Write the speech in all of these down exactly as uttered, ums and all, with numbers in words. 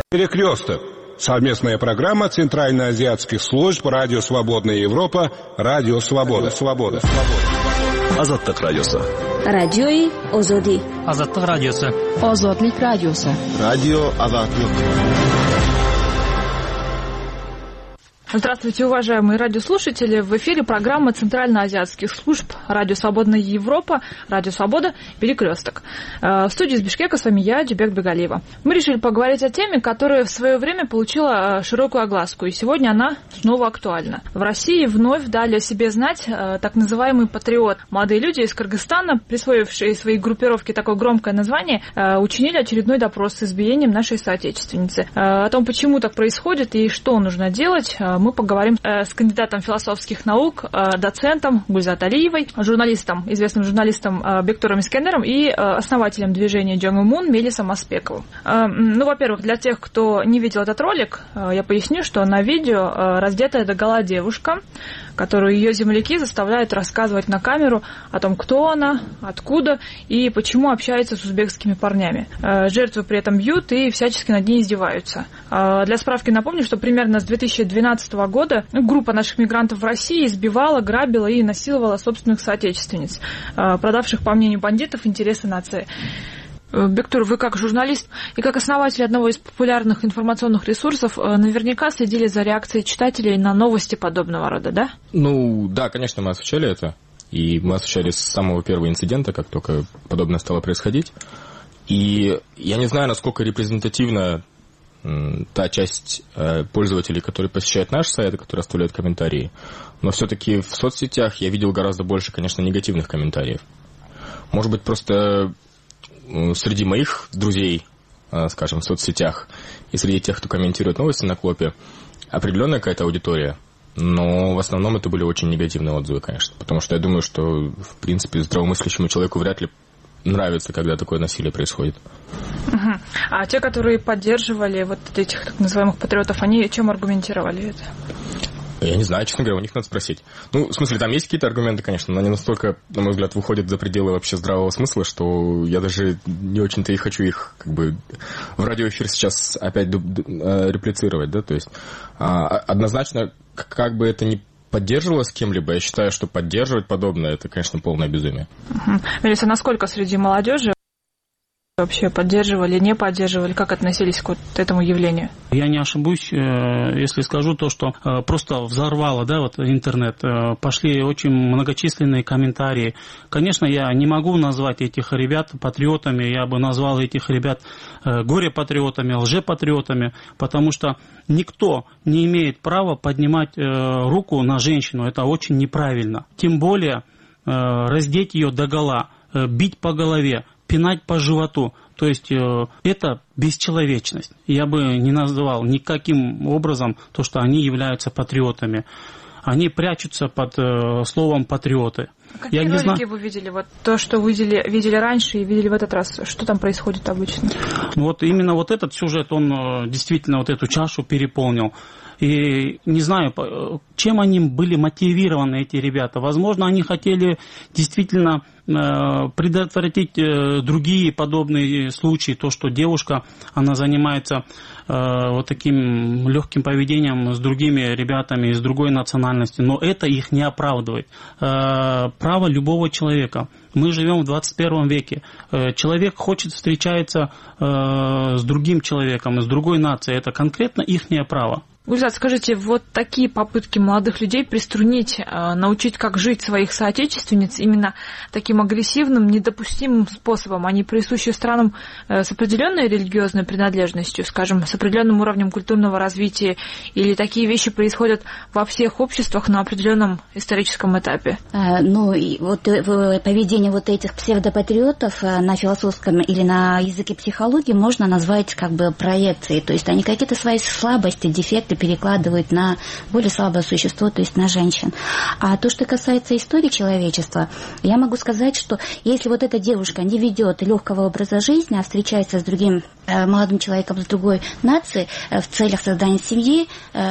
Перекресток. Совместная программа Центральноазиатских служб Радио Свободная Европа, Радио Свобода, Свобода, Свобода. Азаттык радиосы. Радиои Озоди. Азаттык радиосы. Озодлик радиосы. Радио Азаттык. Здравствуйте, уважаемые радиослушатели. В эфире программа Центральноазиатских служб Радио Свободная Европа, Радио Свобода, Перекресток. В студии из Бишкека с вами я, Дюбек Бегалиева. Мы решили поговорить о теме, которая в свое время получила широкую огласку, и сегодня она снова актуальна. В России вновь дали о себе знать так называемый патриот. Молодые люди из Кыргызстана, присвоившие своей группировке такое громкое название, учинили очередной допрос с избиением нашей соотечественницы. О том, почему так происходит и что нужно делать, мы поговорим с кандидатом философских наук, доцентом Гульзат Алиевой, журналистом, известным журналистом Бектуром Искендером и основателем движения Джонгу Мун Мелисом Аспековым. Ну, во-первых, для тех, кто не видел этот ролик, я поясню, что на видео раздетая догола девушка, которую ее земляки заставляют рассказывать на камеру о том, кто она, откуда и почему общается с узбекскими парнями. Жертву при этом бьют и всячески над ней издеваются. Для справки напомню, что примерно с две тысячи двенадцатого года группа наших мигрантов в России избивала, грабила и насиловала собственных соотечественниц, продавших, по мнению бандитов, интересы нации. Бектур, вы как журналист и как основатель одного из популярных информационных ресурсов наверняка следили за реакцией читателей на новости подобного рода, да? Ну, да, конечно, мы освещали это. И мы освещали с самого первого инцидента, как только подобное стало происходить. И я не знаю, насколько репрезентативна та часть пользователей, которые посещают наш сайт, которые оставляют комментарии. Но все-таки в соцсетях я видел гораздо больше, конечно, негативных комментариев. Может быть, просто среди моих друзей, скажем, в соцсетях и среди тех, кто комментирует новости на Клопе, определенная какая-то аудитория, но в основном это были очень негативные отзывы, конечно, потому что я думаю, что, в принципе, здравомыслящему человеку вряд ли нравится, когда такое насилие происходит. Угу. А те, которые поддерживали вот этих так называемых патриотов, они чем аргументировали это? Я не знаю, честно говоря, у них надо спросить. Ну, в смысле, там есть какие-то аргументы, конечно, но они настолько, на мой взгляд, выходят за пределы вообще здравого смысла, что я даже не очень-то и хочу их как бы в радиоэфир сейчас опять реплицировать, да, то есть однозначно, как бы это ни поддерживалось кем-либо, я считаю, что поддерживать подобное, это, конечно, полное безумие. Угу. Мелисса, насколько среди молодежи вообще поддерживали, не поддерживали, как относились к вот этому явлению? Я не ошибусь, если скажу то, что просто взорвало, да, вот интернет. Пошли очень многочисленные комментарии. Конечно, я не могу назвать этих ребят патриотами, я бы назвал этих ребят горе-патриотами, лже-патриотами, потому что никто не имеет права поднимать руку на женщину. Это очень неправильно. Тем более раздеть ее догола, бить по голове, пинать по животу. То есть э, это бесчеловечность. Я бы не называл никаким образом то, что они являются патриотами. Они прячутся под э, словом патриоты. А какие Я ролики не вы видели? Вот то, что вы видели, видели раньше и видели в этот раз. Что там происходит обычно? Ну, вот именно вот этот сюжет, он э, действительно вот эту чашу переполнил. И не знаю, чем они были мотивированы, эти ребята. Возможно, они хотели действительно предотвратить другие подобные случаи. То, что девушка, она занимается вот таким легким поведением с другими ребятами из другой национальности. Но это их не оправдывает. Право любого человека. Мы живем в двадцать первом веке. Человек хочет встречаться с другим человеком, с другой нацией. Это конкретно ихнее право. Гульзат, скажите, вот такие попытки молодых людей приструнить, научить, как жить своих соотечественниц именно таким агрессивным, недопустимым способом, они присущи странам с определенной религиозной принадлежностью, скажем, с определенным уровнем культурного развития, или такие вещи происходят во всех обществах на определенном историческом этапе? Ну, и вот поведение вот этих псевдопатриотов на философском или на языке психологии можно назвать как бы проекцией, то есть они какие-то свои слабости, дефекты перекладывают на более слабое существо, то есть на женщин. А то, что касается истории человечества, я могу сказать, что если вот эта девушка не ведет легкого образа жизни, а встречается с другим молодым человеком с другой нации в целях создания семьи,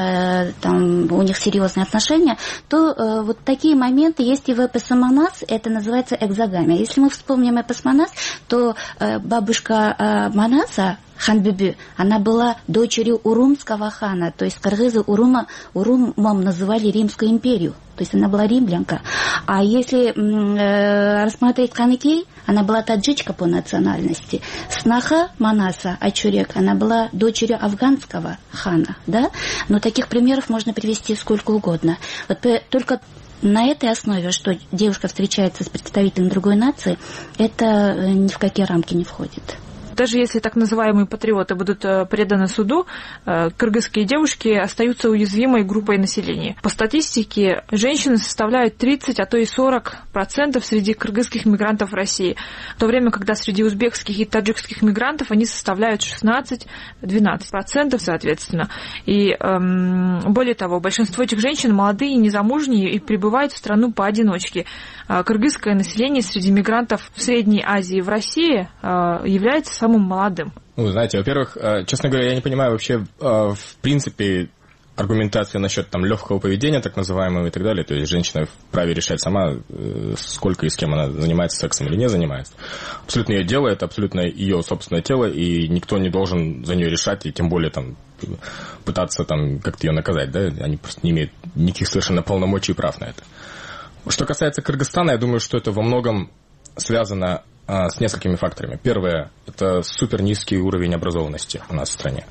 там у них серьезные отношения, то вот такие моменты есть и в эпосе Манас, это называется экзогамия. Если мы вспомним эпос Манас, то бабушка Манаса, Ханбибю, она была дочерью урумского хана, то есть кыргызы Урума, Урумом называли Римскую империю, то есть она была римлянка. А если э, рассмотреть Ханыкей, она была таджичка по национальности. Снаха Манаса, Ачурек, она была дочерью афганского хана, да? Но таких примеров можно привести сколько угодно. Вот только на этой основе, что девушка встречается с представителем другой нации, это ни в какие рамки не входит. Даже если так называемые патриоты будут преданы суду, кыргызские девушки остаются уязвимой группой населения. По статистике, женщины составляют тридцать, а то и сорок процентов среди кыргызских мигрантов в России, в то время, когда среди узбекских и таджикских мигрантов они составляют шестнадцать-двенадцать процентов, соответственно. И эм, более того, большинство этих женщин молодые, незамужние и прибывают в страну поодиночке. Кыргызское население среди мигрантов в Средней Азии и в России является самым молодым. Ну, знаете, во-первых, честно говоря, я не понимаю вообще, в принципе, аргументации насчет там легкого поведения, так называемого, и так далее. То есть женщина вправе решать сама, сколько и с кем она занимается сексом или не занимается. Абсолютно ее дело, это абсолютно ее собственное тело, и никто не должен за нее решать, и тем более там пытаться там как-то ее наказать, да? Они просто не имеют никаких совершенно полномочий и прав на это. Что касается Кыргызстана, я думаю, что это во многом связано а, с несколькими факторами. Первое – это супер низкий уровень образованности у нас в стране,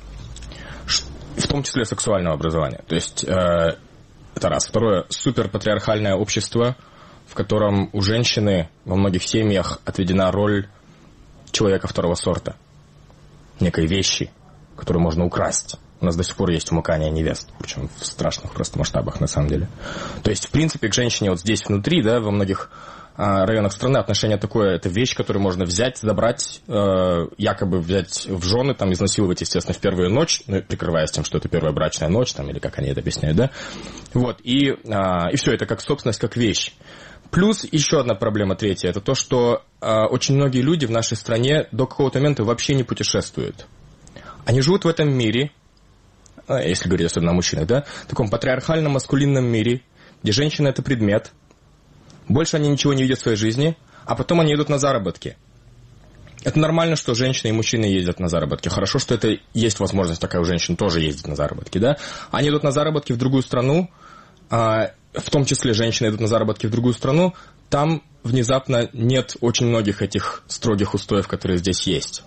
в том числе сексуального образования. То есть э, это раз. Второе – суперпатриархальное общество, в котором у женщины во многих семьях отведена роль человека второго сорта, некой вещи, которую можно украсть. У нас до сих пор есть умыкание невест, причем в страшных просто масштабах на самом деле. То есть, в принципе, к женщине вот здесь внутри, да, во многих а, районах страны отношение такое, это вещь, которую можно взять, забрать, э, якобы взять в жены, там, изнасиловать, естественно, в первую ночь, ну, прикрываясь тем, что это первая брачная ночь, там, или как они это объясняют, да. Вот, и, а, и все, это как собственность, как вещь. Плюс еще одна проблема, третья, это то, что а, очень многие люди в нашей стране до какого-то момента вообще не путешествуют. Они живут в этом мире, если говорить особенно о мужчинах, да, в таком патриархальном маскулинном мире, где женщина – это предмет, больше они ничего не видят в своей жизни, а потом они идут на заработки. Это нормально, что женщины и мужчины ездят на заработки. Хорошо, что это есть возможность такая у женщин тоже ездить на заработки, да. Они идут на заработки в другую страну, в том числе женщины идут на заработки в другую страну, там внезапно нет очень многих этих строгих устоев, которые здесь есть.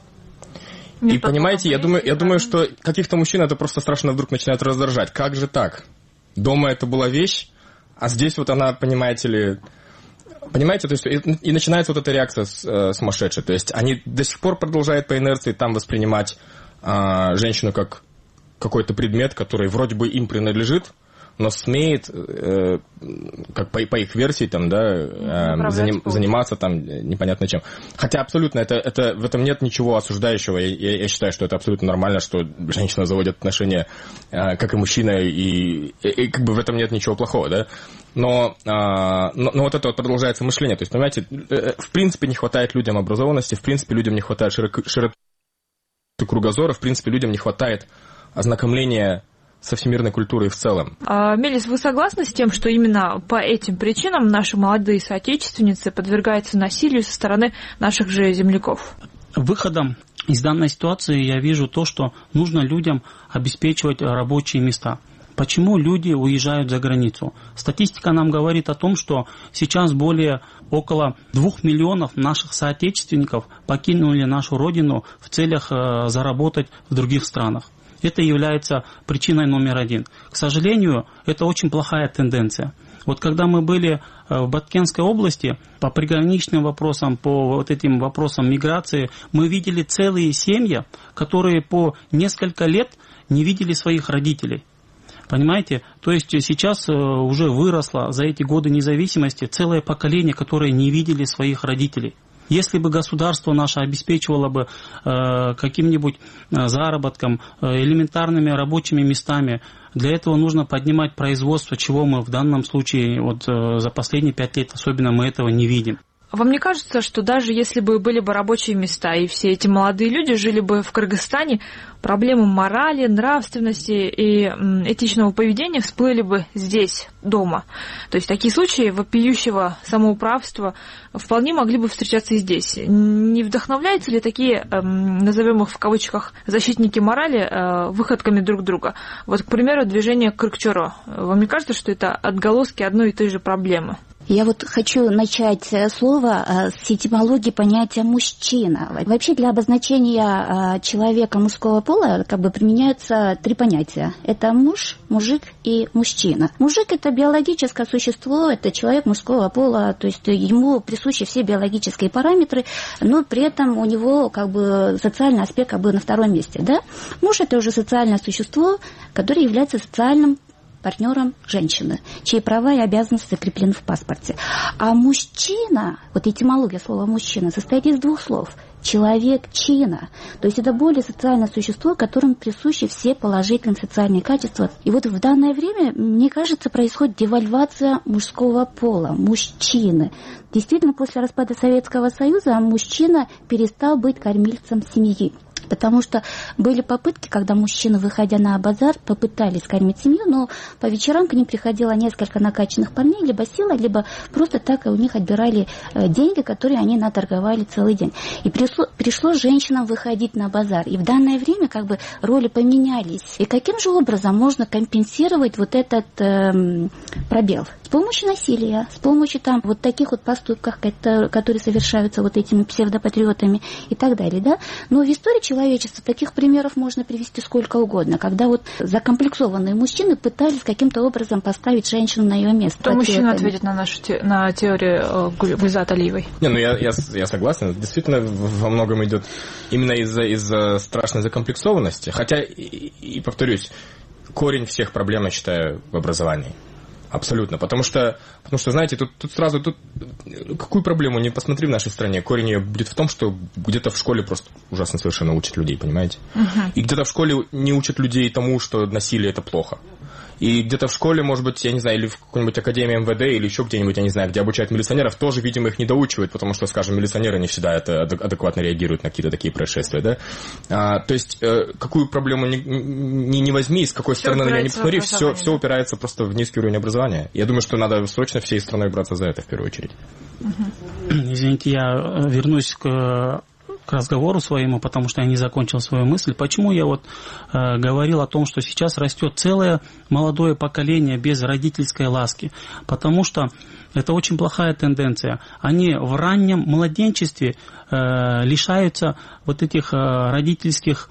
И понимаете, я думаю, я думаю, что каких-то мужчин это просто страшно вдруг начинает раздражать. Как же так? Дома это была вещь, а здесь вот она, понимаете ли... Понимаете, то есть и, и начинается вот эта реакция с, э, сумасшедшая. То есть они до сих пор продолжают по инерции там воспринимать э, женщину как какой-то предмет, который вроде бы им принадлежит, но смеет, э, как по, по их версии, там, да, э, заним, заниматься там непонятно чем. Хотя абсолютно это, это, в этом нет ничего осуждающего. Я, я, я считаю, что это абсолютно нормально, что женщина заводит отношения, э, как и мужчина, и, и, и как бы в этом нет ничего плохого, да. Но, э, но, но вот это вот продолжается мышление. То есть, понимаете, э, в принципе не хватает людям образованности, в принципе людям не хватает широко, широты кругозора, в принципе людям не хватает ознакомления со всемирной культурой в целом. А, Мелис, вы согласны с тем, что именно по этим причинам наши молодые соотечественницы подвергаются насилию со стороны наших же земляков? Выходом из данной ситуации я вижу то, что нужно людям обеспечивать рабочие места. Почему люди уезжают за границу? Статистика нам говорит о том, что сейчас более около двух миллионов наших соотечественников покинули нашу родину в целях э, заработать в других странах. Это является причиной номер один. К сожалению, это очень плохая тенденция. Вот когда мы были в Баткенской области, по приграничным вопросам, по вот этим вопросам миграции, мы видели целые семьи, которые по несколько лет не видели своих родителей. Понимаете? То есть сейчас уже выросло за эти годы независимости целое поколение, которые не видели своих родителей. Если бы государство наше обеспечивало бы э, каким-нибудь заработком, э, элементарными рабочими местами, для этого нужно поднимать производство, чего мы в данном случае вот, э, за последние пять лет особенно мы этого не видим. вам не кажется, что даже если бы были бы рабочие места, и все эти молодые люди жили бы в Кыргызстане, проблемы морали, нравственности и этичного поведения всплыли бы здесь, дома? То есть такие случаи вопиющего самоуправства вполне могли бы встречаться и здесь. Не вдохновляются ли такие, назовем их в кавычках, защитники морали выходками друг друга? Вот, к примеру, движение Кыргчоро. Вам не кажется, что это отголоски одной и той же проблемы? Я вот хочу начать слово с этимологии понятия «мужчина». Вообще для обозначения человека мужского пола как бы применяются три понятия. Это муж, мужик и мужчина. Мужик – это биологическое существо, это человек мужского пола, то есть ему присущи все биологические параметры, но при этом у него как бы социальный аспект как бы на втором месте. Да? Муж – это уже социальное существо, которое является социальным партнером женщины, чьи права и обязанности закреплены в паспорте. А мужчина, вот этимология слова «мужчина» состоит из двух слов. Человек чина. То есть это более социальное существо, которому присущи все положительные социальные качества. И вот в данное время, мне кажется, происходит девальвация мужского пола, мужчины. Действительно, после распада Советского Союза мужчина перестал быть кормильцем семьи. Потому что были попытки, когда мужчины, выходя на базар, попытались кормить семью, но по вечерам к ним приходило несколько накачанных парней, либо сила, либо просто так у них отбирали деньги, которые они наторговали целый день. И пришло, пришло женщинам выходить на базар. И в данное время как бы роли поменялись. И каким же образом можно компенсировать вот этот э, пробел? С помощью насилия, с помощью там вот таких вот поступков, которые совершаются вот этими псевдопатриотами и так далее, да? Но в истории человечества таких примеров можно привести сколько угодно, когда вот закомплексованные мужчины пытались каким-то образом поставить женщину на ее место. Кто мужчина ответит на нашу те, на теорию Гульзат Алиевой? Не, ну я, я, я согласен. Действительно, во многом идет именно из-за из-за страшной закомплексованности. Хотя, и, и повторюсь, корень всех проблем, я считаю, в образовании. Абсолютно. Потому что, потому что, знаете, тут, тут сразу, тут какую проблему не посмотри в нашей стране, корень ее будет в том, что где-то в школе просто ужасно совершенно учат людей, понимаете? Uh-huh. И где-то в школе не учат людей тому, что насилие это плохо. И где-то в школе, может быть, я не знаю, или в какой-нибудь академии эм вэ дэ, или еще где-нибудь, я не знаю, где обучают милиционеров, тоже, видимо, их недоучивают, потому что, скажем, милиционеры не всегда это адекватно реагируют на какие-то такие происшествия, да? А, то есть, э, какую проблему не, не, не возьми, с какой все стороны на нее не посмотри, все, все упирается просто в низкий уровень образования. Я думаю, что надо срочно всей страной браться за это в первую очередь. Извините, я вернусь к... к разговору своему, потому что я не закончил свою мысль. Почему я вот э, говорил о том, что сейчас растет целое молодое поколение без родительской ласки? Потому что это очень плохая тенденция. Они в раннем младенчестве э, лишаются вот этих э, родительских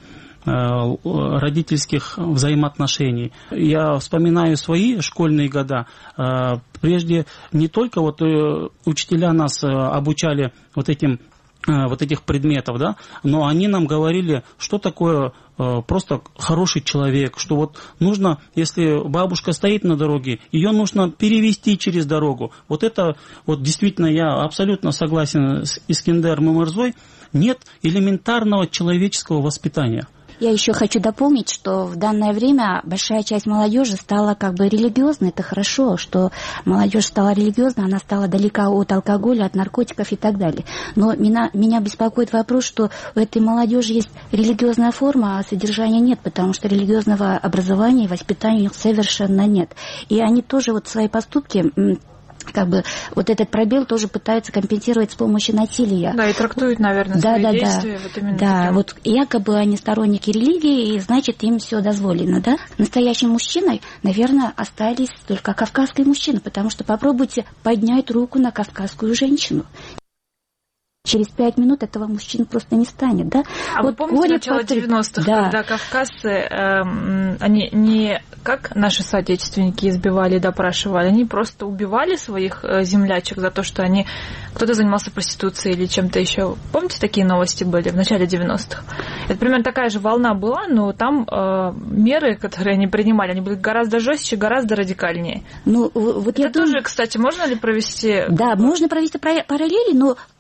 родительских взаимоотношений. Я вспоминаю свои школьные года. Прежде не только вот учителя нас обучали вот этим вот этих предметов, да, но они нам говорили, что такое э, просто хороший человек, что вот нужно, если бабушка стоит на дороге, ее нужно перевести через дорогу. Вот это, вот действительно, я абсолютно согласен с Искендер Мамырзой, нет элементарного человеческого воспитания. Я еще хочу дополнить, что в данное время большая часть молодежи стала как бы религиозной. Это хорошо, что молодежь стала религиозной, она стала далека от алкоголя, от наркотиков и так далее. Но меня, меня беспокоит вопрос, что у этой молодежи есть религиозная форма, а содержания нет, потому что религиозного образования и воспитания у них совершенно нет. И они тоже вот свои поступки... как бы вот этот пробел тоже пытаются компенсировать с помощью насилия. Да, и трактуют, наверное, да, свои да, действия. Да, вот именно да таким. Вот якобы они сторонники религии, и значит им все дозволено, да? Настоящим мужчиной, наверное, остались только кавказские мужчины, потому что попробуйте поднять руку на кавказскую женщину. Через пять минут этого мужчины просто не станет, да? А вот вы помните начало девяностых, да. Когда кавказцы, э, они не как наши соотечественники избивали и допрашивали, они просто убивали своих землячек за то, что они кто-то занимался проституцией или чем-то еще. Помните, такие новости были в начале девяностых? Это примерно такая же волна была, но там э, меры, которые они принимали, они были гораздо жестче, гораздо радикальнее. Ну, вот это я тоже, думаю... кстати, можно ли провести... Да, можно провести параллели, но, понимаете,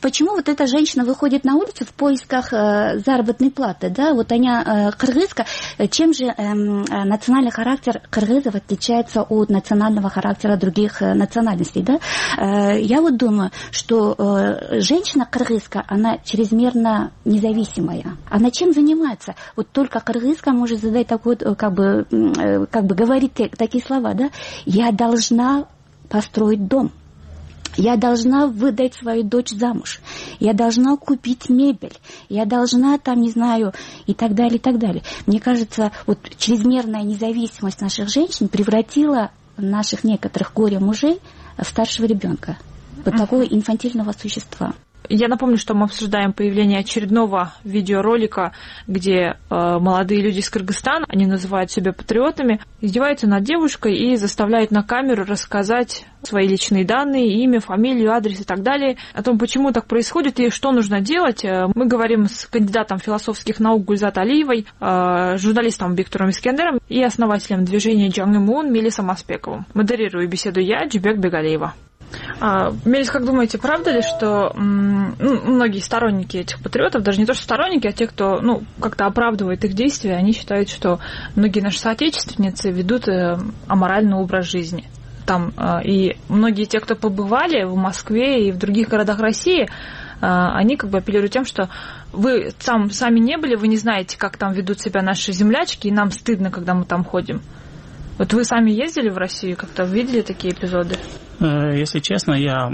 почему вот эта женщина выходит на улицу в поисках э, заработной платы, да, вот она э, кыргызка, чем же э, национальный характер кыргызов отличается от национального характера других э, национальностей, да? Э, я вот думаю, что э, женщина кыргызка, она чрезмерно независимая. Она чем занимается? Вот только кыргызка может задать такой, как бы, э, как бы говорить такие слова, да? Я должна построить дом. Я должна выдать свою дочь замуж. Я должна купить мебель. Я должна, там, не знаю, и так далее, и так далее. Мне кажется, вот чрезмерная независимость наших женщин превратила наших некоторых горе-мужей в старшего ребенка. Вот такого инфантильного существа. Я напомню, что мы обсуждаем появление очередного видеоролика, где э, молодые люди из Кыргызстана, они называют себя патриотами, издеваются над девушкой и заставляют на камеру рассказать свои личные данные, имя, фамилию, адрес и так далее, о том, почему так происходит и что нужно делать. Мы говорим с кандидатом философских наук Гульзат Алиевой, э, журналистом Виктором Искендером и основателем движения Жаңы Муун Мелисом Аспековым. Модерирую беседу я, Джубек Бегалиева. А, Мелис, как думаете, правда ли, что м, ну, многие сторонники этих патриотов, даже не то что сторонники, а те, кто ну, как-то оправдывает их действия, они считают, что многие наши соотечественницы ведут э, аморальный образ жизни. Там, э, и многие те, кто побывали в Москве и в других городах России, э, они как бы апеллируют тем, что вы сам, сами не были, вы не знаете, как там ведут себя наши землячки, и нам стыдно, когда мы там ходим. Вот вы сами ездили в Россию, как-то видели такие эпизоды? Если честно, я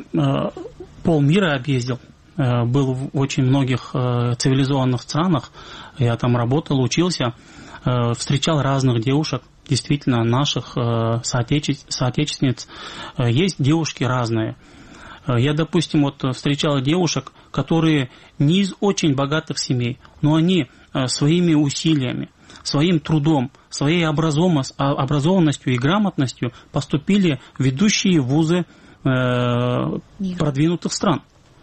полмира объездил, был в очень многих цивилизованных странах, я там работал, учился, встречал разных девушек, действительно, наших соотечественниц. Есть девушки разные. Я, допустим, вот встречал девушек, которые не из очень богатых семей, но они своими усилиями, своим трудом, своей образованностью и грамотностью поступили в ведущие вузы э, продвинутых стран.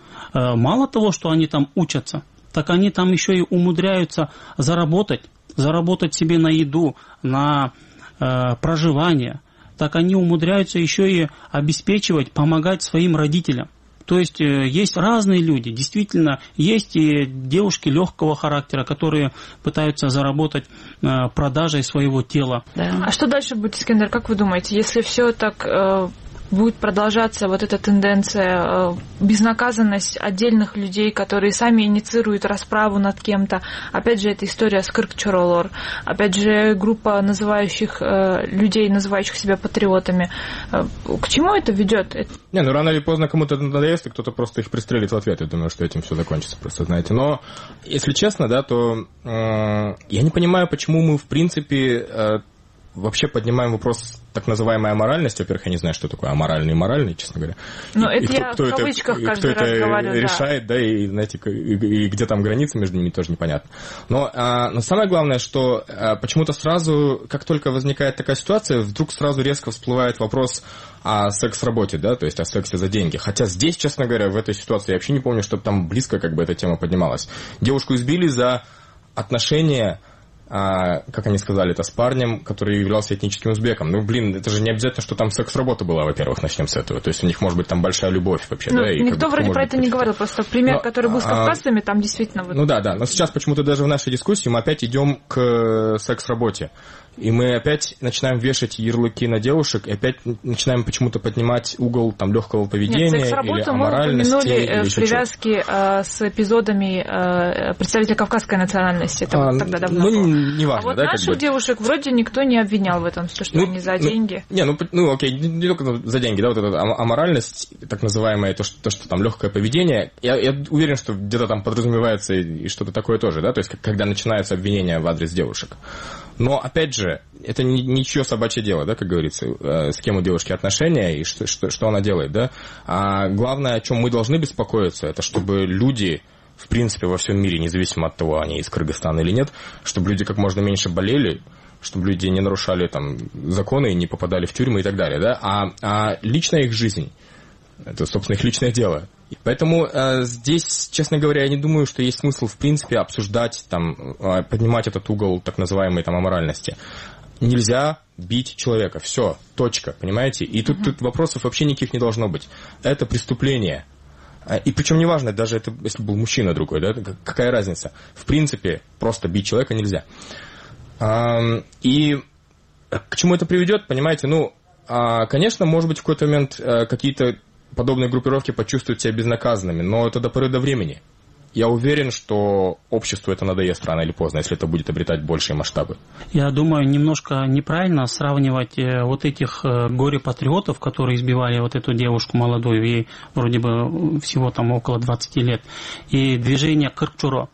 Э, мало того, что они там учатся, так они там еще и умудряются заработать, заработать себе на еду, на э, проживание. Так они умудряются еще и обеспечивать, помогать своим родителям. То есть есть разные люди, действительно, есть и девушки легкого характера, которые пытаются заработать продажей своего тела. Да. А что дальше будет, Искендер, как вы думаете, если все так э, будет продолжаться, вот эта тенденция, э, безнаказанность отдельных людей, которые сами инициируют расправу над кем-то, опять же, эта история с Кырк-Чоролор, опять же, группа называющих э, людей, называющих себя патриотами, э, к чему это ведет? Не, ну рано или поздно кому-то надоест, и кто-то просто их пристрелит в ответ. Я думаю, что этим все закончится, просто знаете. Но, если честно, да, то э, я не понимаю, почему мы, в принципе, э, вообще поднимаем вопрос так называемой аморальности. Во-первых, я не знаю, что такое аморальный и моральный, честно говоря. Но и, это и я кто, в кто кавычках это, каждый кто раз это говорю, решает, да, да и, знаете, и, и где там границы между ними, тоже непонятно. Но, а, но самое главное, что а, почему-то сразу, как только возникает такая ситуация, вдруг сразу резко всплывает вопрос о секс-работе, да, то есть о сексе за деньги. Хотя здесь, честно говоря, в этой ситуации я вообще не помню, чтобы там близко как бы эта тема поднималась. Девушку избили за отношения, а, как они сказали, это с парнем, который являлся этническим узбеком. Ну, блин, это же не обязательно, что там секс-работа была, во-первых, начнем с этого. То есть у них может быть там большая любовь вообще, ну, да. И никто вроде про это не говорил, просто пример, но, который был с кавказцами, там действительно... Вот... Ну да, да, но сейчас почему-то даже в нашей дискуссии мы опять идем к секс-работе. И мы опять начинаем вешать ярлыки на девушек, и опять начинаем почему-то поднимать угол там легкого поведения. Нет, секс-работу мы упомянули в привязке э, с эпизодами э, представителя кавказской национальности. Это а, вот тогда давно ну, было. Неважно, а вот да, наших как бы... девушек вроде никто не обвинял в этом, что ну, они за ну, деньги. Не, ну, ну окей, не, не только за деньги, да, вот эта аморальность, так называемая, то, что, то, что там легкое поведение. Я, я уверен, что где-то там подразумевается и что-то такое тоже, да, то есть когда начинаются обвинения в адрес девушек. Но, опять же, это ничье собачье дело, да, как говорится, с кем у девушки отношения и что, что, что она делает, да. А главное, о чем мы должны беспокоиться, это чтобы люди, в принципе, во всем мире, независимо от того, они из Кыргызстана или нет, чтобы люди как можно меньше болели, чтобы люди не нарушали там законы, не попадали в тюрьмы и так далее, да. А, а личная их жизнь, это, собственно, их личное дело. Поэтому э, здесь, честно говоря, я не думаю, что есть смысл, в принципе, обсуждать, там, э, поднимать этот угол так называемой там, аморальности. Нельзя бить человека. Все, точка, понимаете? И тут, uh-huh. тут вопросов вообще никаких не должно быть. Это преступление. И причем неважно, даже это, если был мужчина другой, да, какая разница. В принципе, просто бить человека нельзя. И к чему это приведет, понимаете, ну, конечно, может быть, в какой-то момент какие-то подобные группировки почувствуют себя безнаказанными, но это до поры до времени. Я уверен, что обществу это надоест рано или поздно, если это будет обретать большие масштабы. Я думаю, немножко неправильно сравнивать вот этих горе-патриотов, которые избивали вот эту девушку молодую, ей вроде бы всего там около двадцати лет, и движение Кыркчоро.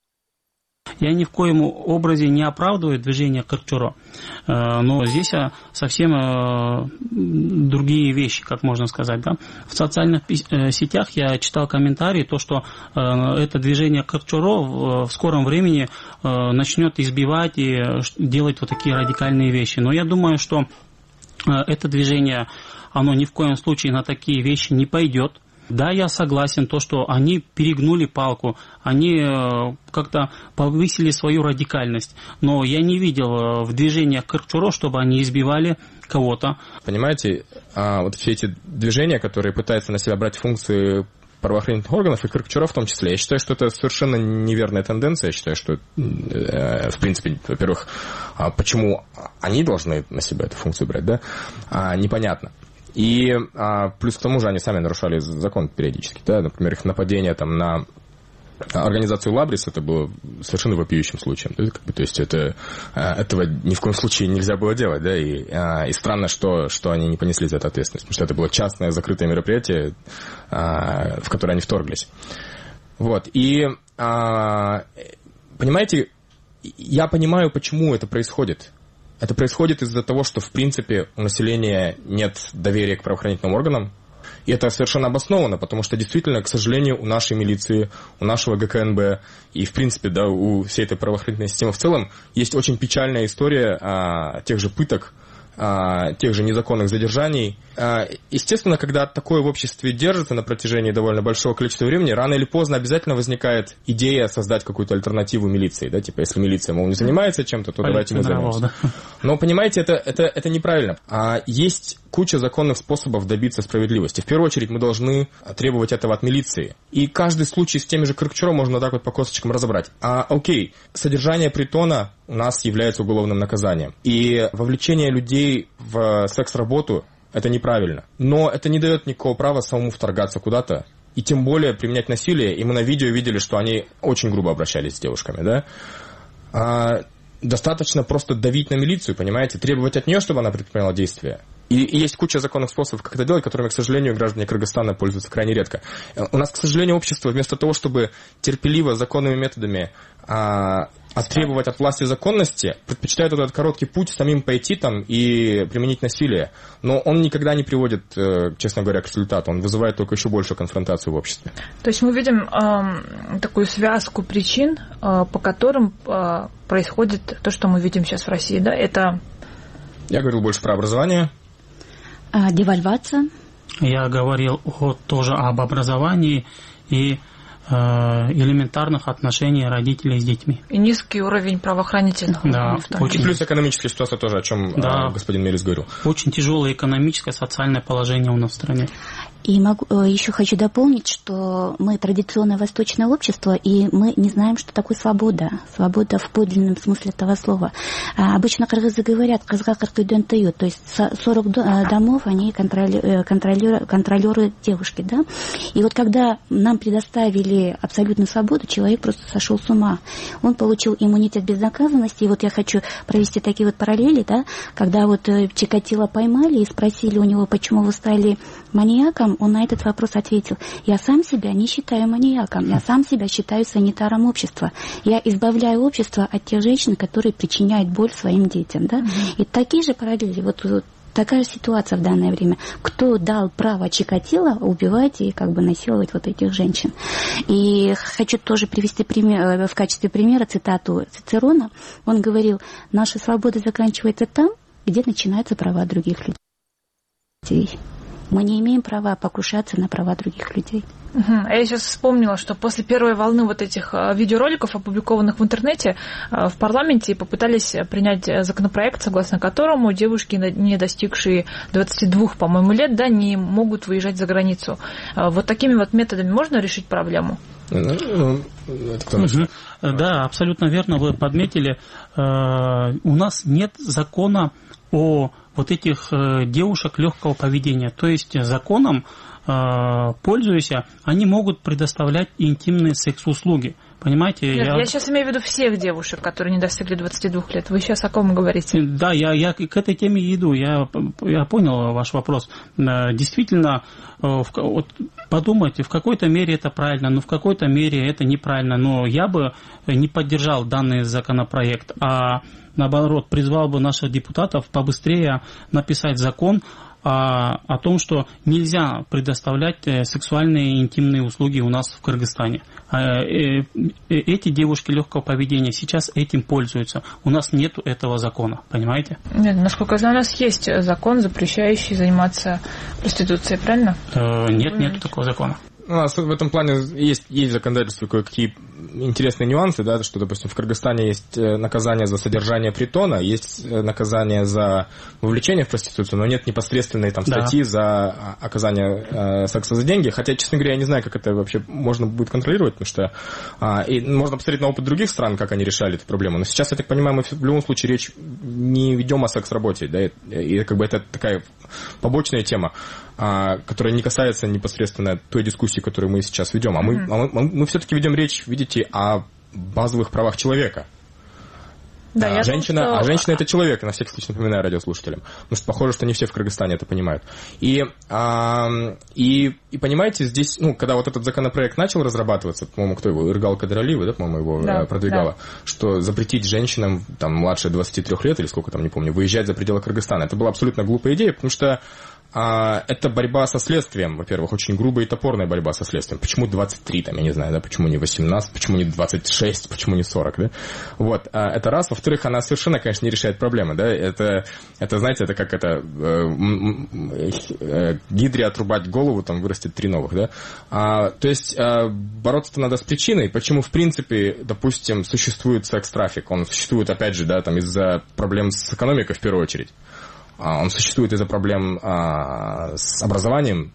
Я ни в коем образе не оправдываю движение Кыркчоро, но здесь совсем другие вещи, как можно сказать. Да? В социальных сетях я читал комментарии, то, что это движение Кыркчоро в скором времени начнет избивать и делать вот такие радикальные вещи. Но я думаю, что это движение, оно ни в коем случае на такие вещи не пойдет. Да, я согласен, то, что они перегнули палку, они как-то повысили свою радикальность, но я не видел в движениях Кыркчоро, чтобы они избивали кого-то. Понимаете, вот все эти движения, которые пытаются на себя брать функции правоохранительных органов, и Кыркчоро в том числе, я считаю, что это совершенно неверная тенденция. Я считаю, что, в принципе, во-первых, почему они должны на себя эту функцию брать, да, непонятно. И а, плюс к тому же они сами нарушали закон периодически. Да? Например, их нападение там, на организацию Лабрис, это было совершенно вопиющим случаем. Да? Как бы, то есть это, этого ни в коем случае нельзя было делать. Да? И, а, и странно, что, что они не понесли за это ответственность, потому что это было частное закрытое мероприятие, а, в которое они вторглись. Вот. И а, понимаете, я понимаю, почему это происходит. Это происходит из-за того, что, в принципе, у населения нет доверия к правоохранительным органам. И это совершенно обосновано, потому что, действительно, к сожалению, у нашей милиции, у нашего ГКНБ и, в принципе, да, у всей этой правоохранительной системы в целом есть очень печальная история а, тех же пыток, а, тех же незаконных задержаний. А, естественно, когда такое в обществе держится на протяжении довольно большого количества времени, рано или поздно обязательно возникает идея создать какую-то альтернативу милиции. Да? Типа, если милиция, мол, не занимается чем-то, то давайте мы займемся. Да. Но, понимаете, это, это, это неправильно. А, есть куча законных способов добиться справедливости. В первую очередь, мы должны требовать этого от милиции. И каждый случай с теми же Кыркчоро можно вот так вот по косточкам разобрать. А, окей, содержание притона у нас является уголовным наказанием. И вовлечение людей в секс-работу – это неправильно. Но это не дает никакого права самому вторгаться куда-то. И тем более применять насилие. И мы на видео видели, что они очень грубо обращались с девушками. Да? А, достаточно просто давить на милицию, понимаете? Требовать от нее, чтобы она предприняла действия. И, и есть куча законных способов, как это делать, которыми, к сожалению, граждане Кыргызстана пользуются крайне редко. У нас, к сожалению, общество вместо того, чтобы терпеливо, законными методами а, оттребовать от власти законности, предпочитает этот короткий путь самим пойти там и применить насилие. Но он никогда не приводит, честно говоря, к результату. Он вызывает только еще большую конфронтацию в обществе. То есть мы видим э, такую связку причин, э, по которым э, происходит то, что мы видим сейчас в России. Да? Это... Я говорил больше про образование. А, девальвация. Я говорил о, тоже об образовании и э, элементарных отношениях родителей с детьми. И низкий уровень правоохранительных органов. Да, очень... И плюс экономическая ситуация тоже, о чем да. господин Мелис говорил. Очень тяжелое экономическое, социальное положение у нас в стране. И могу, еще хочу дополнить, что мы традиционное восточное общество, и мы не знаем, что такое свобода. Свобода в подлинном смысле этого слова. А, обычно кыргызы говорят «кызга кыркүйдөн тыю», то есть сорок домов, они контролеры, контролеры, контролеры девушки. Да? И вот когда нам предоставили абсолютную свободу, человек просто сошел с ума. Он получил иммунитет безнаказанности. И вот я хочу провести такие вот параллели, да? Когда вот Чикатило поймали и спросили у него, почему вы стали маньяком, он на этот вопрос ответил: я сам себя не считаю маньяком, я сам себя считаю санитаром общества. Я избавляю общество от тех женщин, которые причиняют боль своим детям. Да? Mm-hmm. И такие же параллели, вот, вот такая ситуация в данное время. Кто дал право Чикатило убивать и как бы насиловать вот этих женщин? И хочу тоже привести пример, в качестве примера цитату Цицерона. Он говорил: наша свобода заканчивается там, где начинаются права других людей. Мы не имеем права покушаться на права других людей. Угу. Я сейчас вспомнила, что после первой волны вот этих видеороликов, опубликованных в интернете, в парламенте попытались принять законопроект, согласно которому девушки, не достигшие двадцати двух, по-моему, лет, да, не могут выезжать за границу. Вот такими вот методами можно решить проблему? Угу. Да, абсолютно верно, вы подметили. У нас нет закона о вот этих девушек легкого поведения. То есть законом, пользуясь, они могут предоставлять интимные секс-услуги. Понимаете? Нет, я... я сейчас имею в виду всех девушек, которые не достигли двадцати двух лет. Вы сейчас о ком говорите? Да, я, я к этой теме иду. Я, я понял ваш вопрос. Действительно, вот подумайте, в какой-то мере это правильно, но в какой-то мере это неправильно. Но я бы не поддержал данный законопроект, а наоборот призвал бы наших депутатов побыстрее написать закон о, о том, что нельзя предоставлять сексуальные интимные услуги у нас в Кыргызстане. Эти девушки легкого поведения сейчас этим пользуются. У нас нет этого закона, понимаете? Нет, насколько я знаю, у нас есть закон, запрещающий заниматься проституцией, правильно? Нет, нет такого закона. У нас в этом плане есть, есть законодательство, кое-какие интересные нюансы, да, что, допустим, в Кыргызстане есть наказание за содержание притона, есть наказание за вовлечение в проституцию, но нет непосредственной там статьи, да, за оказание э, секса за деньги. Хотя, честно говоря, я не знаю, как это вообще можно будет контролировать, потому что э, и можно посмотреть на опыт других стран, как они решали эту проблему. Но сейчас, я так понимаю, мы в любом случае речь не ведем о секс-работе, да, и, и как бы это такая побочная тема, которая не касается непосредственно той дискуссии, которую мы сейчас ведем. А мы, mm-hmm. а мы, мы все-таки ведем речь, видите, о базовых правах человека. Да, а, я женщина, думаю, что... а женщина это человек, на всякий случай напоминаю радиослушателям. Потому что похоже, что не все в Кыргызстане это понимают. И, а, и, и понимаете, здесь, ну, когда вот этот законопроект начал разрабатываться, по-моему, кто его, Иргал Кадралиева, да, по-моему, его да, продвигала, да, что запретить женщинам там младше двадцати трёх лет, или сколько там, не помню, выезжать за пределы Кыргызстана. Это была абсолютно глупая идея, потому что А, это борьба со следствием, во-первых, очень грубая и топорная борьба со следствием. Почему двадцать три, там, я не знаю, да, почему не восемнадцать, почему не двадцать шесть, почему не сорок, да? Вот, а, это раз. Во-вторых, она совершенно, конечно, не решает проблемы, да, это, это знаете, это как это, э, э, гидре отрубать голову, там, вырастет три новых, да? А, то есть, а, бороться-то надо с причиной, почему, в принципе, допустим, существует секс-трафик, он существует, опять же, да, там, из-за проблем с экономикой, в первую очередь. Он существует из-за проблем а, с образованием,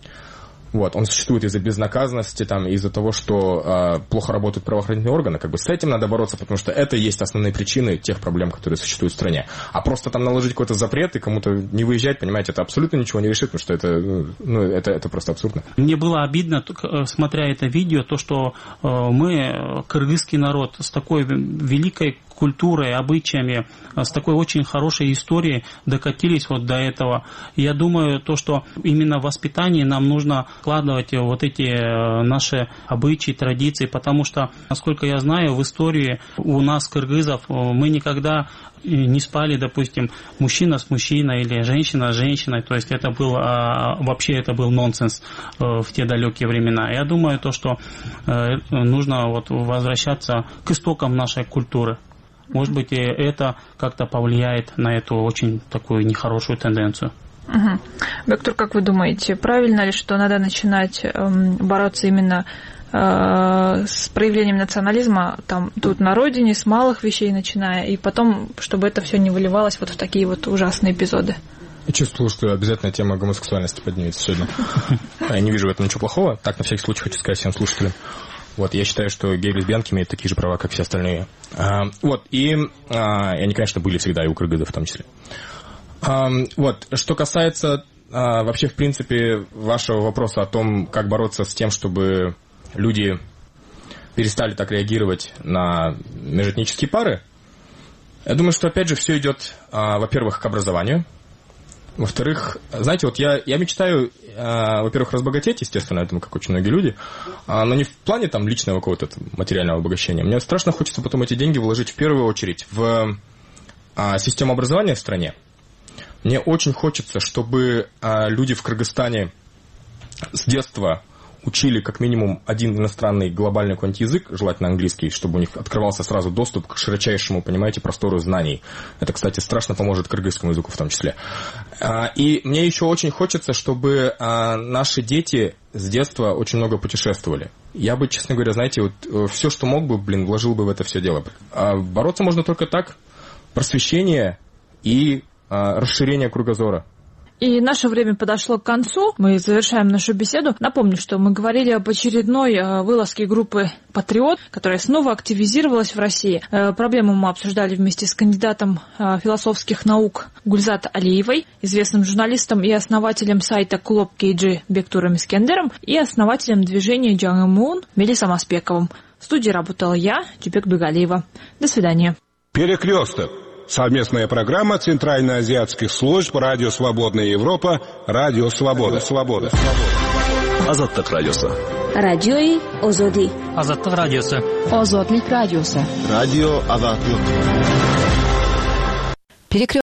вот, он существует из-за безнаказанности, там, из-за того, что а, плохо работают правоохранительные органы. Как бы с этим надо бороться, потому что это и есть основные причины тех проблем, которые существуют в стране. А просто там наложить какой-то запрет и кому-то не выезжать, понимаете, это абсолютно ничего не решит, потому что это, ну, это, это просто абсурдно. Мне было обидно, смотря это видео, то, что мы, кыргызский народ, с такой великой культурой, обычаями, с такой очень хорошей историей докатились вот до этого. Я думаю, то, что именно в воспитании нам нужно вкладывать вот эти наши обычаи, традиции, потому что, насколько я знаю, в истории у нас, кыргызов, мы никогда не спали, допустим, мужчина с мужчиной или женщина с женщиной, то есть это был, вообще это был нонсенс в те далекие времена. Я думаю, то, что нужно вот возвращаться к истокам нашей культуры. Может быть, это как-то повлияет на эту очень такую нехорошую тенденцию. Угу. Доктор, как вы думаете, правильно ли, что надо начинать эм, бороться именно э, с проявлением национализма там, тут на родине, с малых вещей начиная, и потом, чтобы это все не выливалось вот в такие вот ужасные эпизоды? Я чувствую, что обязательно тема гомосексуальности поднимется сегодня. Я не вижу в этом ничего плохого. Так, на всякий случай, хочу сказать всем слушателям. Вот, я считаю, что геи и лесбиянки имеют такие же права, как все остальные. А, вот, и а, они, конечно, были всегда и у кыргызов в том числе. А, вот, что касается а, вообще, в принципе, вашего вопроса о том, как бороться с тем, чтобы люди перестали так реагировать на межэтнические пары, я думаю, что, опять же, все идет, а, во-первых, к образованию. Во-вторых, знаете, вот я, я мечтаю, э, во-первых, разбогатеть, естественно, этому, как очень многие люди, э, но не в плане там личного какого-то материального обогащения. Мне страшно хочется потом эти деньги вложить в первую очередь в э, систему образования в стране. Мне очень хочется, чтобы э, люди в Кыргызстане с детства учили как минимум один иностранный глобальный какой-нибудь язык, желательно английский, чтобы у них открывался сразу доступ к широчайшему, понимаете, простору знаний. Это, кстати, страшно поможет кыргызскому языку в том числе. И мне еще очень хочется, чтобы наши дети с детства очень много путешествовали. Я бы, честно говоря, знаете, вот все, что мог бы, блин, вложил бы в это все дело. А бороться можно только так. Просвещение и а, расширение кругозора. И наше время подошло к концу. Мы завершаем нашу беседу. Напомню, что мы говорили об очередной вылазке группы «Патриот», которая снова активизировалась в России. Проблему мы обсуждали вместе с кандидатом философских наук Гульзат Алиевой, известным журналистом и основателем сайта Клуб Кейджи Бектуром Искендером и основателем движения Young Moon Мелисом Аспековым. В студии работала я, Дюбек Бегалиева. До свидания. Перекресток. Совместная программа Центральноазиатских служб Радио Свободная Европа, Радио Свобода. Свобода. Азаттык радиосы. Радиои Озоди. Азаттык радиосы. Озодлик радиосы. Радио Азаттык.